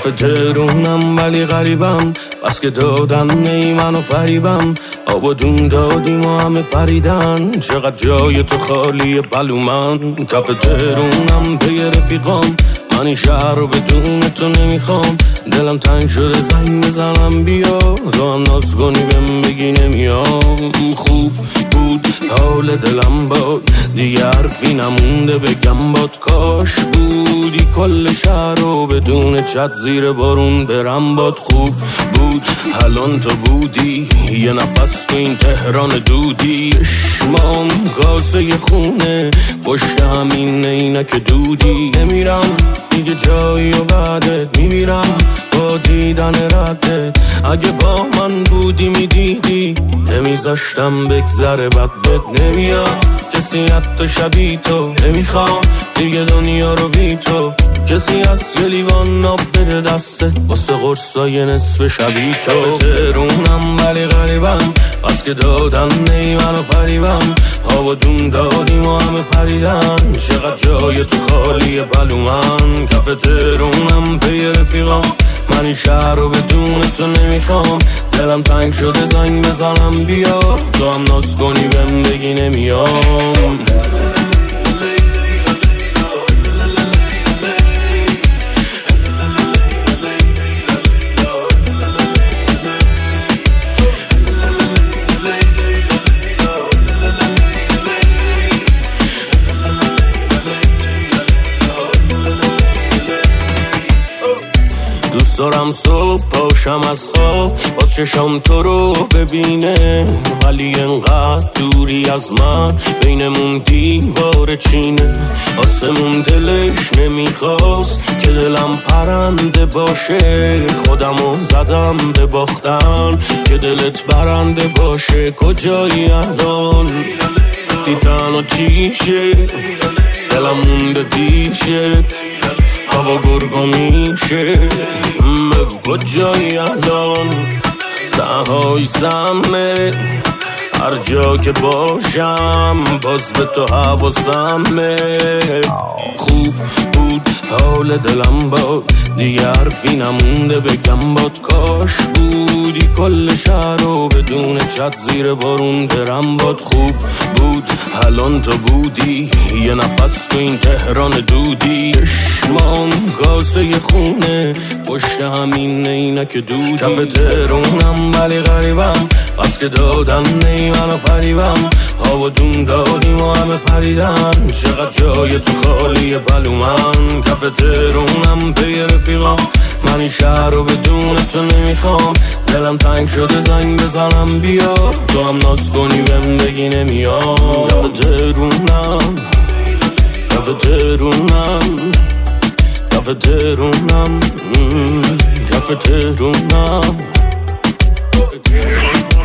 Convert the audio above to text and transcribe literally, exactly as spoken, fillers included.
کف تهرونم ولی غریبم، بس که دادن نی منو فریبم. آب و دون دادیم و همه پریدن، چقدر جای تو خالی بلومن. کف تهرونم پی رفیقام، من این شهر رو بدون تو نمیخوام. دلم تنگ شده زنگ بزنم بیا، تو هم ناز کنی بهم بگی نمیام. خوب بود حال دلم باد، دیگه حرفی نمونده بگم باد. کاش بودی کل شهر رو بدون چت زیر بارون برم باد. خوب بود الان تو بودی، یه نفس تو این تهران دودی. شمام کاسه خونه پشت همین اینک دودی. نمیرم دیگه جایی و بعدت میمیرم با دیدن ردت. اگه با من بودی میدیدی نمیذاشتم بگذره بد بد. نمیاد کسی حتی شبیه تو، نمیخوام دیگه دنیا رو بی تو. کسی هست یه لیوان آب بده دستت واسه قرصای نصف شبیه تو. کف تهرونم ولی غریبم، بس که دادن نی منو فریبم. آب و دون دادیم و همه پریدن، چقدر جای تو خالی بلومن. کف تهرونم پی رفیقام، من این شهر رو بدون تو نمیخوام. دلم تنگ شده زنگ بزنم بیا، تو هم ناز کنی بهم بگی نمیام. دوست دارم صبح پاشم از خواب باز چشم تو رو ببینه، ولی انقدر دوری از من بینمون دیوار چینه. آسمون دلش نمیخواست که دلم پرنده باشه، خودمو زدم به باختن که دلت برنده باشه. کجایی الان گفتی تنها چیشه، دلم مونده پیشت هوا گرگو میشه. بگو کجایی الان تنهایی سمه، هر جا که باشم باز به تو حواسمه. خوب بود حال دلم باد، دیگه حرفی نمونده بگم باد. کاش بودی کل شهر رو بدون چت زیر بارون برم باد. خوب بود الان تو بودی، یه نفس تو این تهران دودی. چشمام کاسه خونه پشت همین اینک دودی. کف تهرونم ولی غریبم، بس که دادن نی منو فریبم. آب و دون دادیم و همه پریدن، چقدر جای تو خالی بلومن. کف تهرونم پی رفیقام، من این شهر رو بدون تو نمیخوام. دلم تنگ شده زنگ بزنم بیا، تو هم ناز کنی بهم بگی نمیام. کف تهرونم کف تهرونم کف تهرونم کف تهرونم